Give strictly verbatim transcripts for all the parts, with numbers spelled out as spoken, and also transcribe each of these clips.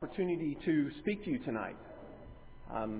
Opportunity to speak to you tonight. Um,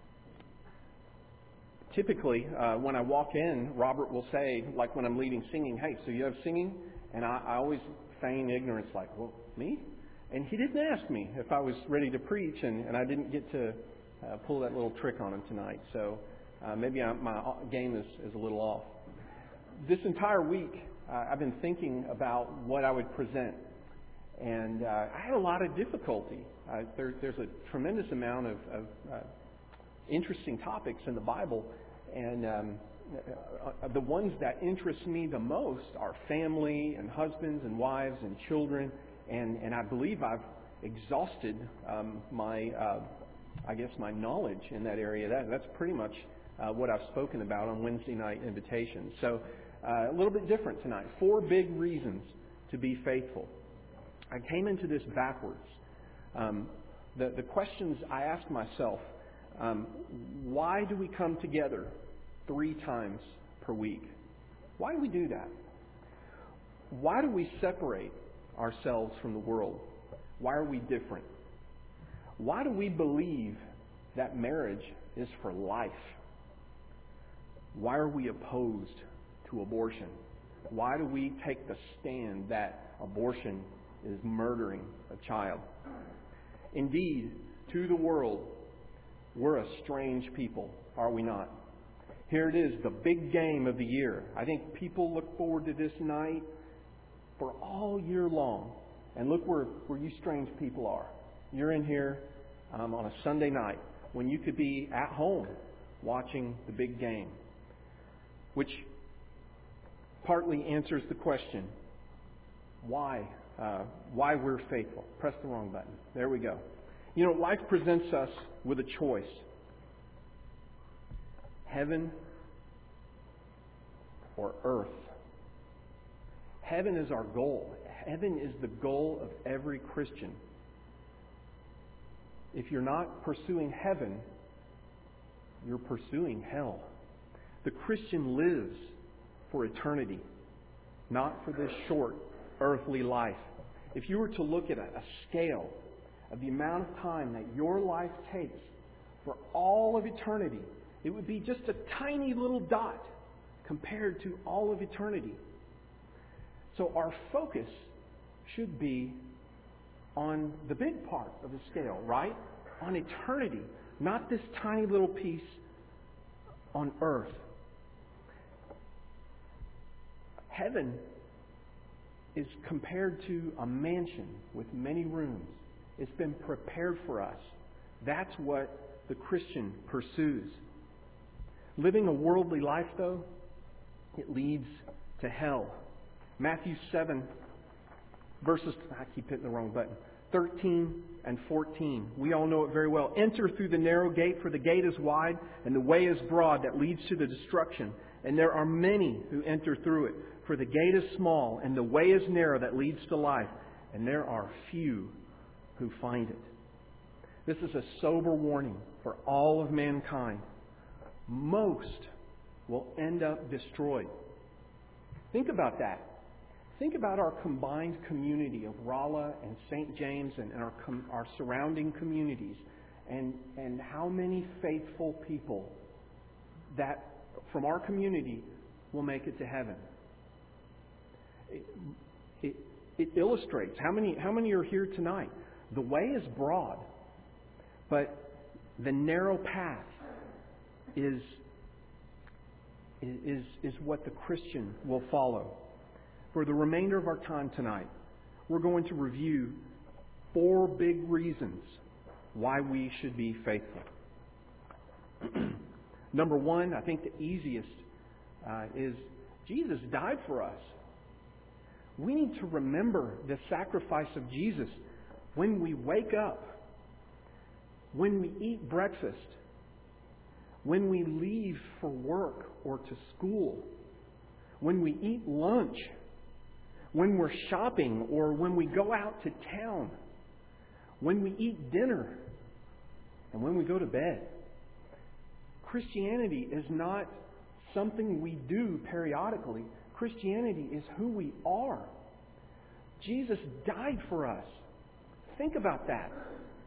typically, uh, when I walk in, Robert will say, like when I'm leading singing, "Hey, so you have singing?" And I, I always feign ignorance, like, "Well, me?" And he didn't ask me if I was ready to preach, and, and I didn't get to uh, pull that little trick on him tonight. So uh, maybe I, my game is, is a little off. This entire week, uh, I've been thinking about what I would present. And uh, I had a lot of difficulty. Uh, there, there's a tremendous amount of, of uh, interesting topics in the Bible. And um, uh, the ones that interest me the most are family and husbands and wives and children. And, and I believe I've exhausted um, my, uh, I guess, my knowledge in that area. That, that's pretty much uh, what I've spoken about on Wednesday night invitations. So uh, a little bit different tonight. Four big reasons to be faithful. I came into this backwards. Um, the, the questions I asked myself, um, why do we come together three times per week? Why do we do that? Why do we separate ourselves from the world? Why are we different? Why do we believe that marriage is for life? Why are we opposed to abortion? Why do we take the stand that abortion is murdering a child? Indeed, to the world, we're a strange people, are we not? Here it is, the big game of the year. I think people look forward to this night for all year long. And look where, where you strange people are. You're in here um, on a Sunday night when you could be at home watching the big game. Which partly answers the question, why? Uh, why we're faithful. Press the wrong button. There we go. You know, life presents us with a choice. Heaven or earth. Heaven is our goal. Heaven is the goal of every Christian. If you're not pursuing heaven, you're pursuing hell. The Christian lives for eternity, not for this short earthly life. If you were to look at a, a scale of the amount of time that your life takes for all of eternity, it would be just a tiny little dot compared to all of eternity. So our focus should be on the big part of the scale, right? On eternity, not this tiny little piece on earth. Heaven is compared to a mansion with many rooms. It's been prepared for us. That's what the Christian pursues. Living a worldly life, though, it leads to hell. Matthew seven, verses, I keep hitting the wrong button, thirteen and fourteen. We all know it very well. Enter through the narrow gate, for the gate is wide and the way is broad that leads to the destruction. And there are many who enter through it. For the gate is small and the way is narrow that leads to life. And there are few who find it. This is a sober warning for all of mankind. Most will end up destroyed. Think about that. Think about our combined community of Rolla and Saint James and our com- our surrounding communities, and and how many faithful people that from our community will make it to heaven. It, it, it illustrates how many how many are here tonight. The way is broad, but the narrow path is is is what the Christian will follow. For the remainder of our time tonight, we're going to review four big reasons why we should be faithful. Number one, I think the easiest uh, is Jesus died for us. We need to remember the sacrifice of Jesus when we wake up, when we eat breakfast, when we leave for work or to school, when we eat lunch, when we're shopping or when we go out to town, when we eat dinner, and when we go to bed. Christianity is not something we do periodically. Christianity is who we are. Jesus died for us. Think about that.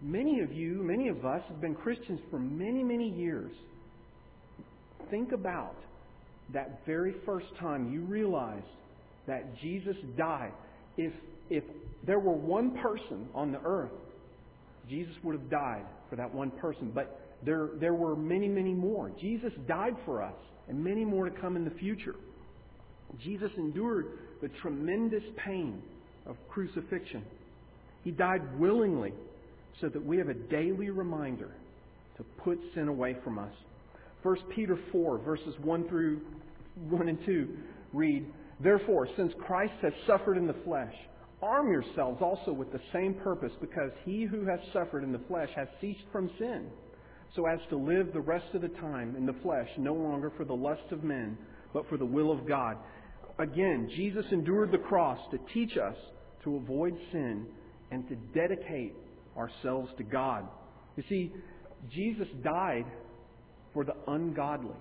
Many of you, many of us have been Christians for many, many years. Think about that very first time you realized that Jesus died. If, if there were one person on the earth, Jesus would have died for that one person. But there, there were many, many more. Jesus died for us, and many more to come in the future. Jesus endured the tremendous pain of crucifixion. He died willingly so that we have a daily reminder to put sin away from us. First Peter four, verses one through one and two read, "Therefore, since Christ has suffered in the flesh, arm yourselves also with the same purpose, because he who has suffered in the flesh has ceased from sin, so as to live the rest of the time in the flesh, no longer for the lust of men, but for the will of God." Again, Jesus endured the cross to teach us to avoid sin and to dedicate ourselves to God. You see, Jesus died for the ungodly.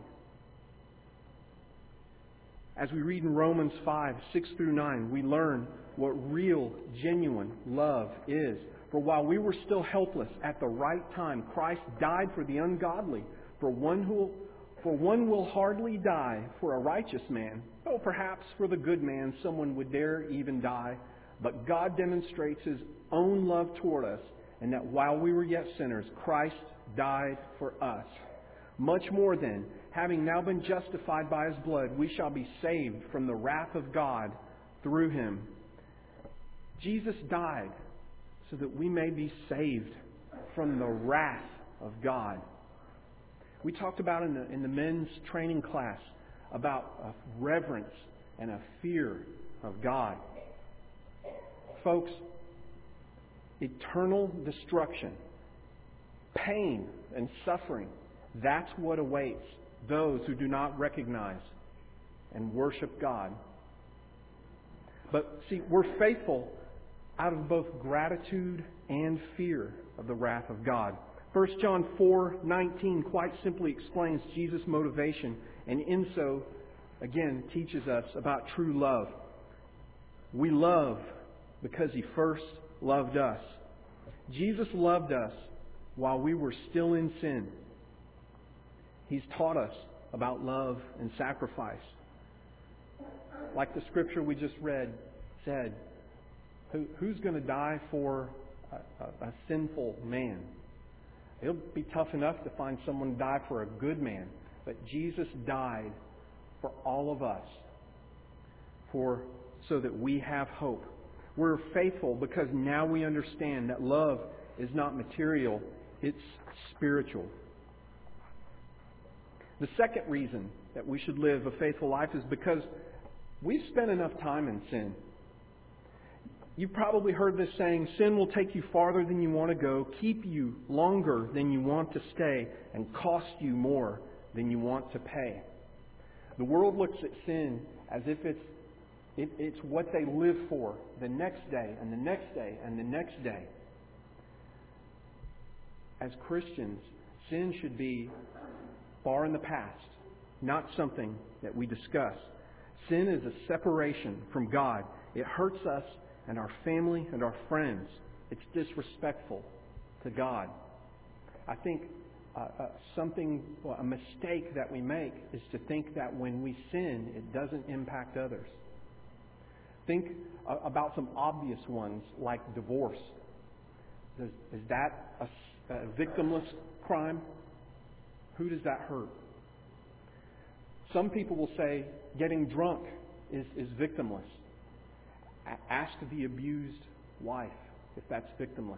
As we read in Romans five, six through nine, we learn what real, genuine love is. For while we were still helpless, at the right time, Christ died for the ungodly. For one who will, for one will hardly die for a righteous man, though perhaps for the good man someone would dare even die. But God demonstrates His own love toward us, and that while we were yet sinners, Christ died for us. Much more then, having now been justified by His blood, we shall be saved from the wrath of God through Him. Jesus died so that we may be saved from the wrath of God. We talked about in the, in the men's training class about a reverence and a fear of God. Folks, eternal destruction, pain and suffering, that's what awaits those who do not recognize and worship God. But see, we're faithful out of both gratitude and fear of the wrath of God. First John four nineteen quite simply explains Jesus' motivation, and in so, again, teaches us about true love. We love because He first loved us. Jesus loved us while we were still in sin. He's taught us about love and sacrifice. Like the scripture we just read said, Who, who's going to die for a, a, a sinful man? It'll be tough enough to find someone to die for a good man. But Jesus died for all of us, for so that we have hope. We're faithful because now we understand that love is not material, it's spiritual. The second reason that we should live a faithful life is because we've spent enough time in sin. You've probably heard this saying, sin will take you farther than you want to go, keep you longer than you want to stay, and cost you more than you want to pay. The world looks at sin as if it's it, it's what they live for the next day and the next day and the next day. As Christians, sin should be far in the past, not something that we discuss. Sin is a separation from God. It hurts us and our family and our friends. It's disrespectful to God. I think uh, uh, something, well, a mistake that we make is to think that when we sin, it doesn't impact others. Think uh, about some obvious ones like divorce. Does, is that a, a victimless crime? Who does that hurt? Some people will say getting drunk is, is victimless. A- ask the abused wife if that's victimless.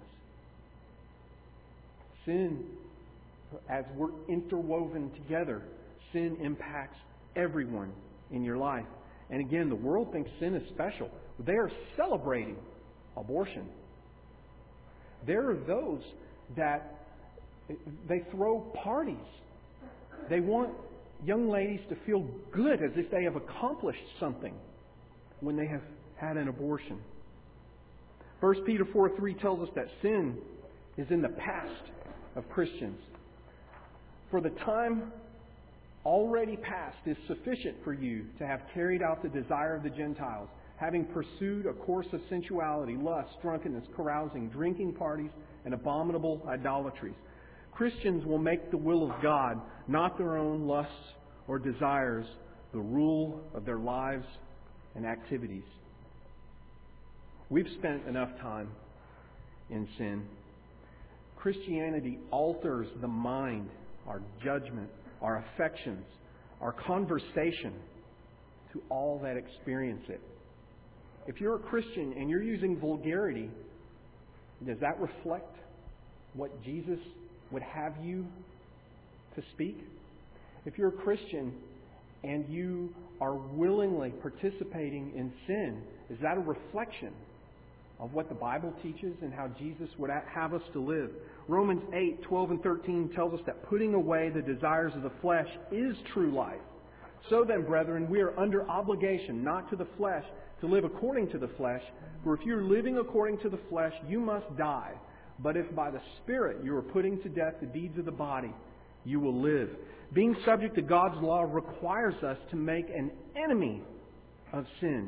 Sin, as we're interwoven together, sin impacts everyone in your life. And again, the world thinks sin is special. They are celebrating abortion. There are those that they throw parties. They want young ladies to feel good as if they have accomplished something when they have had an abortion. First Peter four three tells us that sin is in the past of Christians. For the time already past is sufficient for you to have carried out the desire of the Gentiles, having pursued a course of sensuality, lust, drunkenness, carousing, drinking parties, and abominable idolatries. Christians will make the will of God, not their own lusts or desires, the rule of their lives and activities. We've spent enough time in sin. Christianity alters the mind, our judgment, our affections, our conversation to all that experience it. If you're a Christian and you're using vulgarity, does that reflect what Jesus would have you to speak? If you're a Christian and you are willingly participating in sin, is that a reflection of what the Bible teaches and how Jesus would have us to live? Romans eight, twelve and thirteen tells us that putting away the desires of the flesh is true life. So then, brethren, we are under obligation, not to the flesh, to live according to the flesh. For if you're living according to the flesh, you must die. But if by the Spirit you are putting to death the deeds of the body, you will live. Being subject to God's law requires us to make an enemy of sin.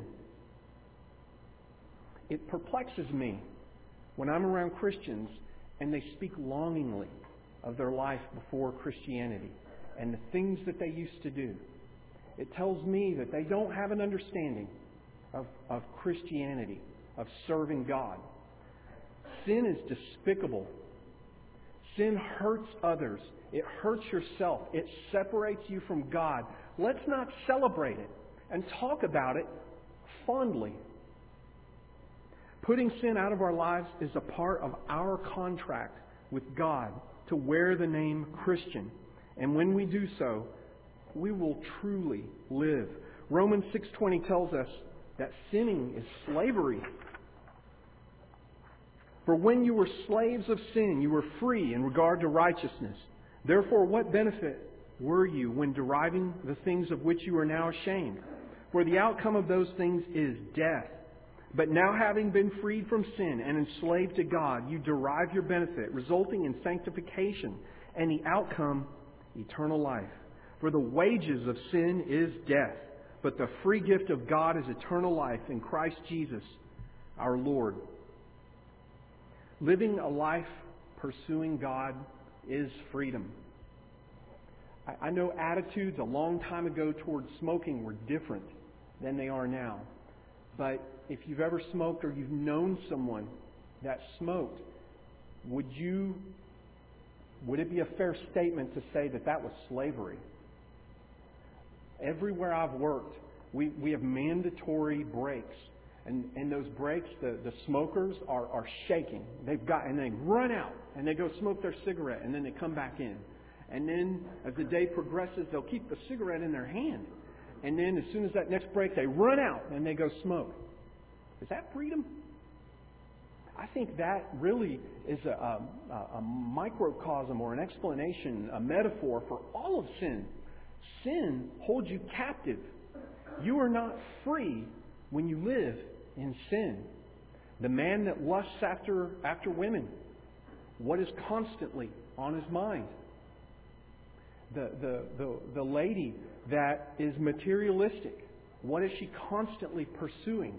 It perplexes me when I'm around Christians and they speak longingly of their life before Christianity and the things that they used to do. It tells me that they don't have an understanding of, of Christianity, of serving God. Sin is despicable. Sin hurts others. It hurts yourself. It separates you from God. Let's not celebrate it and talk about it fondly. Putting sin out of our lives is a part of our contract with God to wear the name Christian. And when we do so, we will truly live. Romans six twenty tells us that sinning is slavery. For when you were slaves of sin, you were free in regard to righteousness. Therefore, what benefit were you when deriving the things of which you are now ashamed? For the outcome of those things is death. But now having been freed from sin and enslaved to God, you derive your benefit, resulting in sanctification, and the outcome, eternal life. For the wages of sin is death, but the free gift of God is eternal life in Christ Jesus, our Lord. Living a life pursuing God is freedom. I know attitudes a long time ago towards smoking were different than they are now. But if you've ever smoked or you've known someone that smoked, would you, would it be a fair statement to say that that was slavery? Everywhere I've worked, we, we have mandatory breaks. And, and those breaks, the, the smokers are, are shaking. They've got, and they run out and they go smoke their cigarette and then they come back in. And then as the day progresses, they'll keep the cigarette in their hand. And then as soon as that next break, they run out and they go smoke. Is that freedom? I think that really is a, a, a microcosm or an explanation, a metaphor for all of sin. Sin holds you captive. You are not free when you live in sin. The man that lusts after, after women, what is constantly on his mind? The, the, the, the lady that is materialistic, what is she constantly pursuing?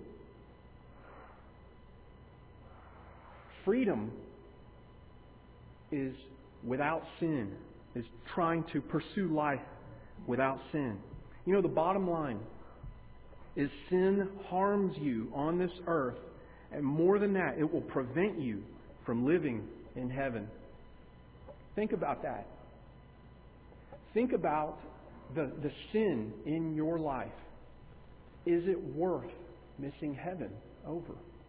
Freedom is without sin, is trying to pursue life without sin. You know, the bottom line is sin harms you on this earth, and more than that, it will prevent you from living in heaven. Think about that. Think about the, the sin in your life. Is it worth missing heaven over?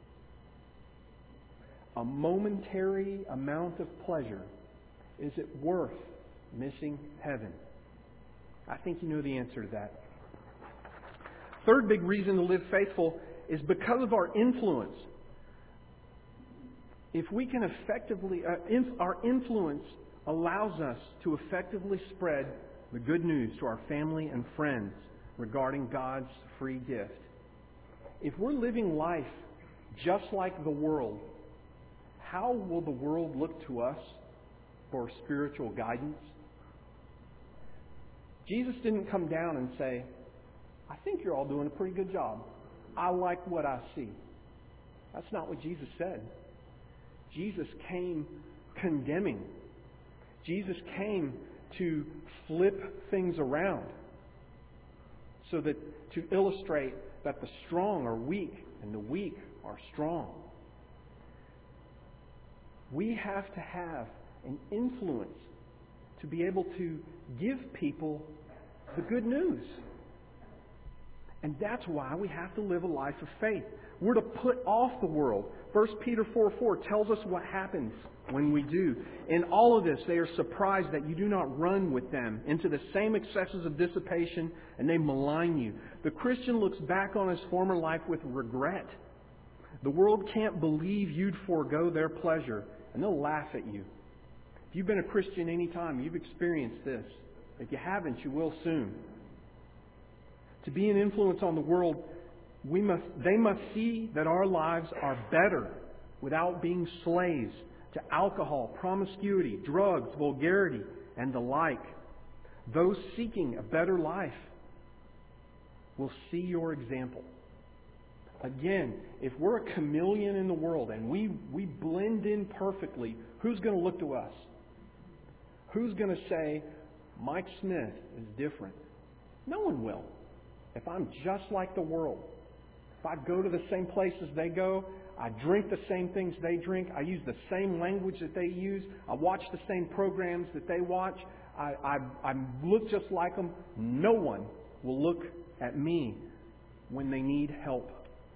A momentary amount of pleasure, is it worth missing heaven? I think you know the answer to that. Third big reason to live faithful is because of our influence. If we can effectively, uh, inf- our influence allows us to effectively spread the good news to our family and friends regarding God's free gift. If we're living life just like the world, how will the world look to us for spiritual guidance? Jesus didn't come down and say, I think you're all doing a pretty good job. I like what I see. That's not what Jesus said. Jesus came condemning. Jesus came to flip things around so that to illustrate that the strong are weak and the weak are strong. We have to have an influence to be able to give people the good news. And that's why we have to live a life of faith. We're to put off the world. First Peter four four tells us what happens when we do. In all of this, they are surprised that you do not run with them into the same excesses of dissipation, and they malign you. The Christian looks back on his former life with regret. The world can't believe you'd forego their pleasure, and they'll laugh at you. If you've been a Christian any time, you've experienced this. If you haven't, you will soon. To be an influence on the world, we must, they must see that our lives are better without being slaves to alcohol, promiscuity, drugs, vulgarity, and the like. Those seeking a better life will see your example. Again, if we're a chameleon in the world and we, we blend in perfectly, who's going to look to us? Who's going to say, Mike Smith is different? No one will. If I'm just like the world, if I go to the same places they go, I drink the same things they drink, I use the same language that they use, I watch the same programs that they watch, I, I, I look just like them, no one will look at me when they need help.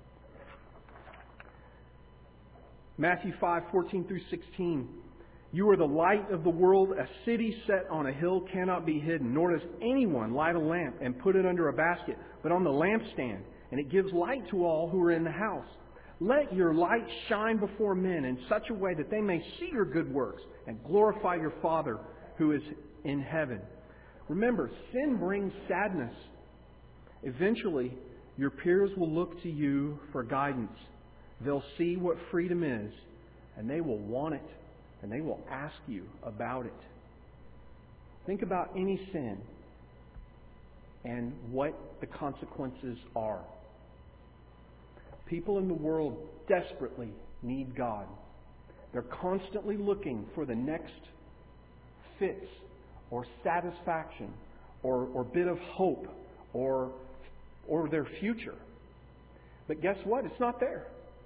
Matthew five fourteen through sixteen. You are the light of the world. A city set on a hill cannot be hidden, nor does anyone light a lamp and put it under a basket, but on the lampstand, and it gives light to all who are in the house. Let your light shine before men in such a way that they may see your good works and glorify your Father who is in heaven. Remember, sin brings sadness. Eventually, your peers will look to you for guidance. They'll see what freedom is, and they will want it, and they will ask you about it. Think about any sin and what the consequences are. People in the world desperately need God. They're constantly looking for the next fix or satisfaction or, or bit of hope or, or their future. But guess what? It's not there.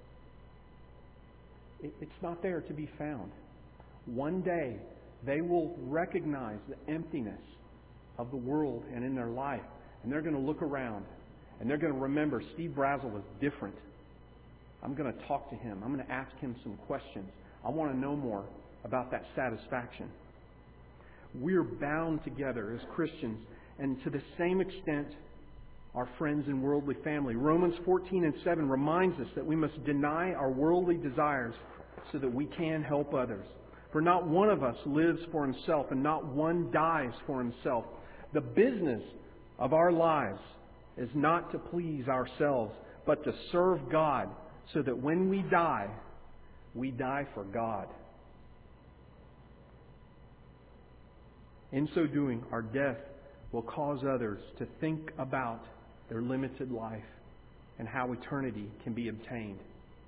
It, it's not there to be found. One day, they will recognize the emptiness of the world and in their life. And they're going to look around. And they're going to remember Steve Brazel was different. I'm going to talk to him. I'm going to ask him some questions. I want to know more about that satisfaction. We're bound together as Christians. And to the same extent, our friends and worldly family. Romans fourteen and seven reminds us that we must deny our worldly desires so that we can help others. For not one of us lives for himself, and not one dies for himself. The business of our lives is not to please ourselves, but to serve God, so that when we die, we die for God. In so doing, our death will cause others to think about their limited life and how eternity can be obtained.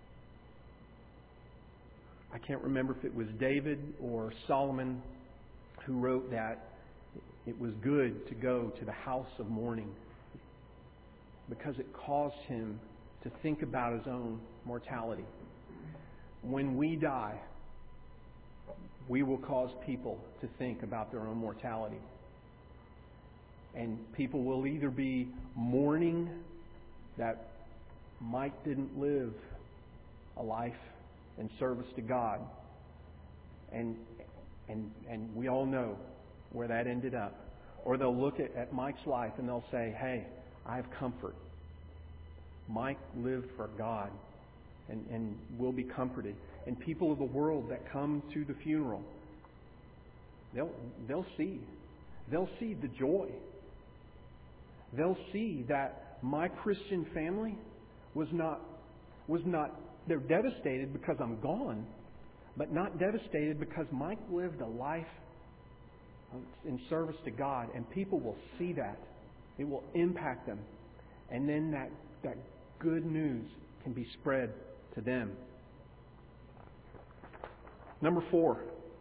I can't remember if it was David or Solomon who wrote that it was good to go to the house of mourning because it caused him to think about his own mortality. When we die, we will cause people to think about their own mortality. And people will either be mourning that Mike didn't live a life in service to God. And and and we all know where that ended up. Or they'll look at, at Mike's life and they'll say, hey, I have comfort. Mike lived for God and, and will be comforted. And people of the world that come to the funeral, they'll they'll see. They'll see the joy. They'll see that my Christian family was not was not they're devastated because I'm gone, but not devastated because Mike lived a life in service to God, and people will see that. It will impact them. And then that, that good news can be spread to them. Number four,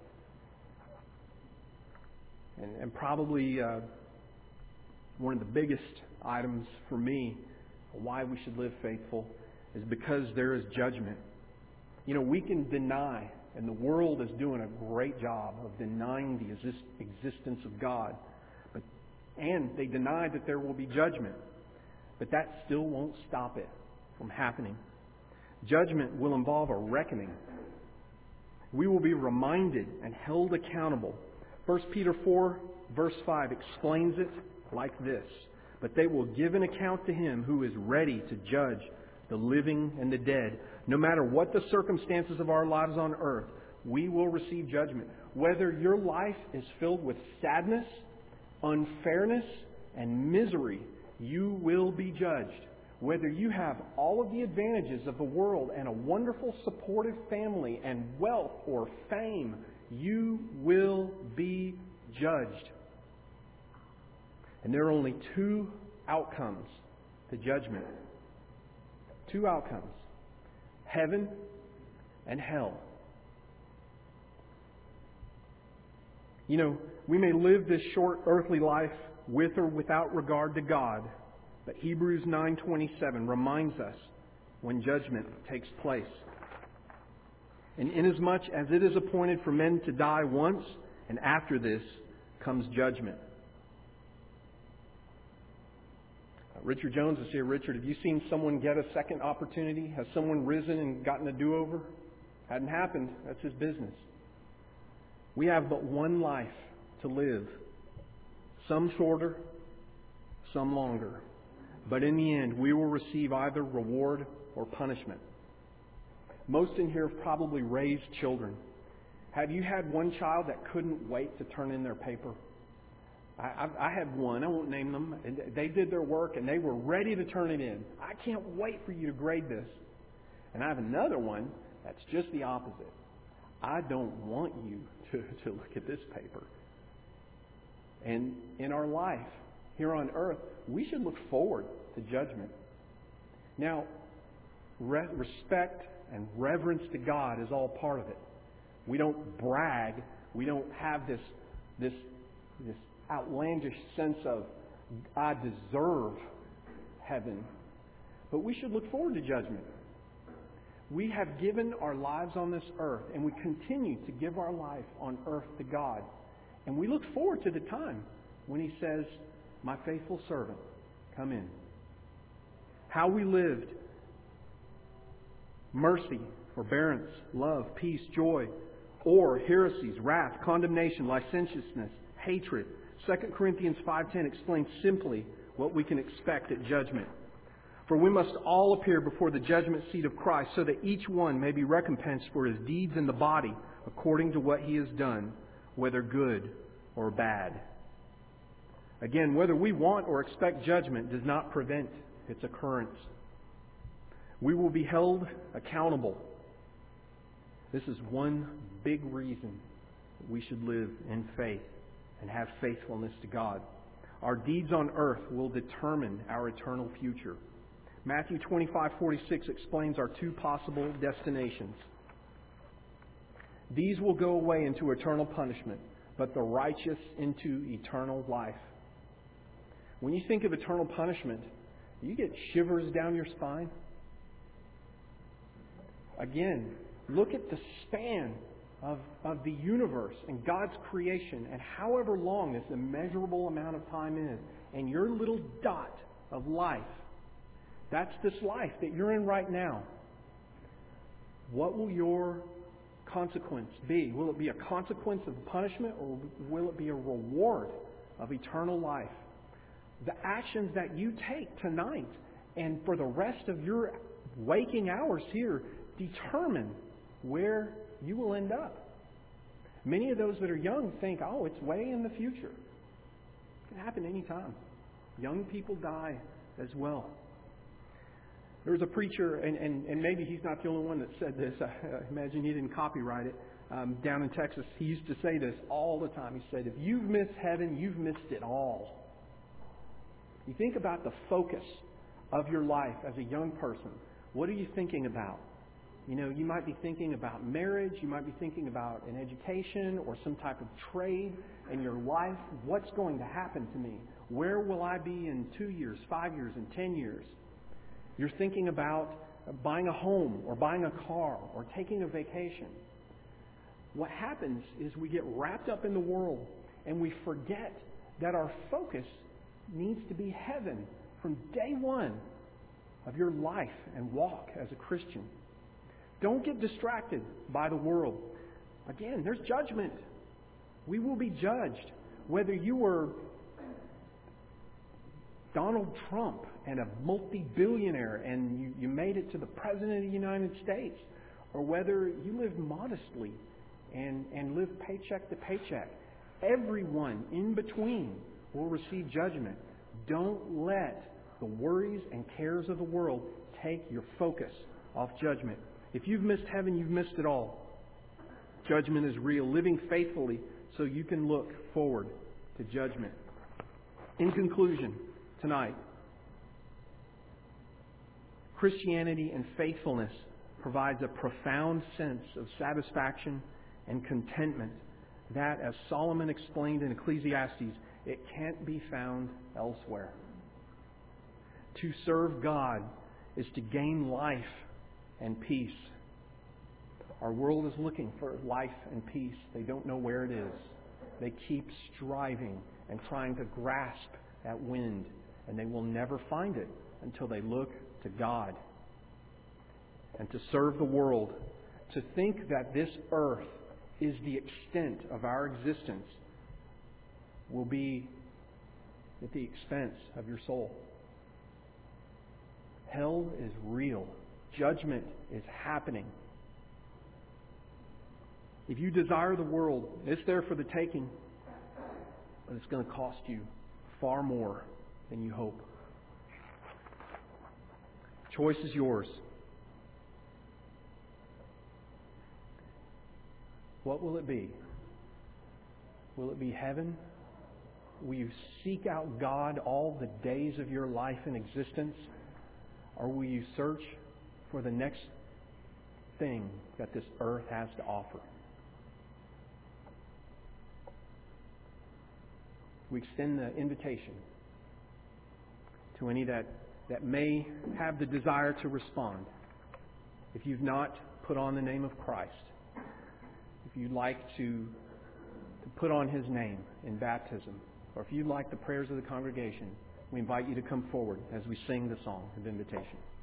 and, and probably uh, one of the biggest items for me, why we should live faithful, is because there is judgment. You know, we can deny, and the world is doing a great job of denying the exist- existence of God. But and they deny that there will be judgment. But that still won't stop it from happening. Judgment will involve a reckoning. We will be reminded and held accountable. First Peter four, verse five explains it like this. But they will give an account to Him who is ready to judge the living and the dead. No matter what the circumstances of our lives on earth, we will receive judgment. Whether your life is filled with sadness, unfairness, and misery, you will be judged. Whether you have all of the advantages of the world and a wonderful supportive family and wealth or fame, you will be judged. And there are only two outcomes to judgment. Two outcomes. Heaven and hell. You know, we may live this short earthly life with or without regard to God, but Hebrews nine twenty-seven reminds us when judgment takes place. And inasmuch as it is appointed for men to die once, and after this comes judgment. Richard Jones is here. Richard, have you seen someone get a second opportunity? Has someone risen and gotten a do-over? Hadn't happened. That's his business. We have but one life to live. Some shorter, some longer. But in the end, we will receive either reward or punishment. Most in here have probably raised children. Have you had one child that couldn't wait to turn in their paper? I, I, I had one. I won't name them. And they did their work and they were ready to turn it in. I can't wait for you to grade this. And I have another one that's just the opposite. I don't want you to, to look at this paper. And in our life, here on earth, we should look forward to judgment. Now, re- respect and reverence to God is all part of it. We don't brag. We don't have this, this, this outlandish sense of, I deserve heaven. But we should look forward to judgment. We have given our lives on this earth, and we continue to give our life on earth to God. And we look forward to the time when He says, my faithful servant, come in. How we lived, mercy, forbearance, love, peace, joy, or heresies, wrath, condemnation, licentiousness, hatred. Second Corinthians five ten explains simply what we can expect at judgment. For we must all appear before the judgment seat of Christ, so that each one may be recompensed for his deeds in the body according to what he has done, whether good or bad. Again, whether we want or expect judgment does not prevent its occurrence. We will be held accountable. This is one big reason that we should live in faith and have faithfulness to God. Our deeds on earth will determine our eternal future. Matthew twenty-five forty-six explains our two possible destinations. These will go away into eternal punishment, but the righteous into eternal life. When you think of eternal punishment, you get shivers down your spine. Again, look at the span of, of the universe and God's creation and however long this immeasurable amount of time is. And your little dot of life, that's this life that you're in right now. What will your consequence be? Will it be a consequence of punishment, or will it be a reward of eternal life? The actions that you take tonight and for the rest of your waking hours here determine where you will end up. Many of those that are young think, oh, it's way in the future. It can happen anytime. Young people die as well. There was a preacher, and, and, and maybe he's not the only one that said this. I, I imagine he didn't copyright it. Um, down in Texas, he used to say this all the time. He said, if you've missed heaven, you've missed it all. You think about the focus of your life as a young person? What are you thinking about? You know, you might be thinking about marriage. You might be thinking about an education or some type of trade in your life. What's going to happen to me? Where will I be in two years, five years, and ten years? You're thinking about buying a home or buying a car or taking a vacation. What happens is we get wrapped up in the world and we forget that our focus needs to be heaven from day one of your life and walk as a Christian. Don't get distracted by the world. Again, there's judgment. We will be judged. Whether you were Donald Trump and a multi-billionaire and you, you made it to the President of the United States, or whether you lived modestly and, and lived paycheck to paycheck. Everyone in between will receive judgment. Don't let the worries and cares of the world take your focus off judgment. If you've missed heaven, you've missed it all. Judgment is real. Living faithfully so you can look forward to judgment. In conclusion, tonight, Christianity and faithfulness provides a profound sense of satisfaction and contentment that, as Solomon explained in Ecclesiastes, it can't be found elsewhere. To serve God is to gain life and peace. Our world is looking for life and peace. They don't know where it is. They keep striving and trying to grasp that wind, and they will never find it until they look to God. And to serve the world, to think that this earth is the extent of our existence, will be at the expense of your soul. Hell is real. Judgment is happening. If you desire the world, it's there for the taking, but it's going to cost you far more than you hope. Choice is yours. What will it be? Will it be heaven? Will you seek out God all the days of your life and existence? Or will you search for the next thing that this earth has to offer? We extend the invitation to any that, that may have the desire to respond. If you've not put on the name of Christ, if you'd like to, to put on His name in baptism, or if you'd like the prayers of the congregation, we invite you to come forward as we sing the song of invitation.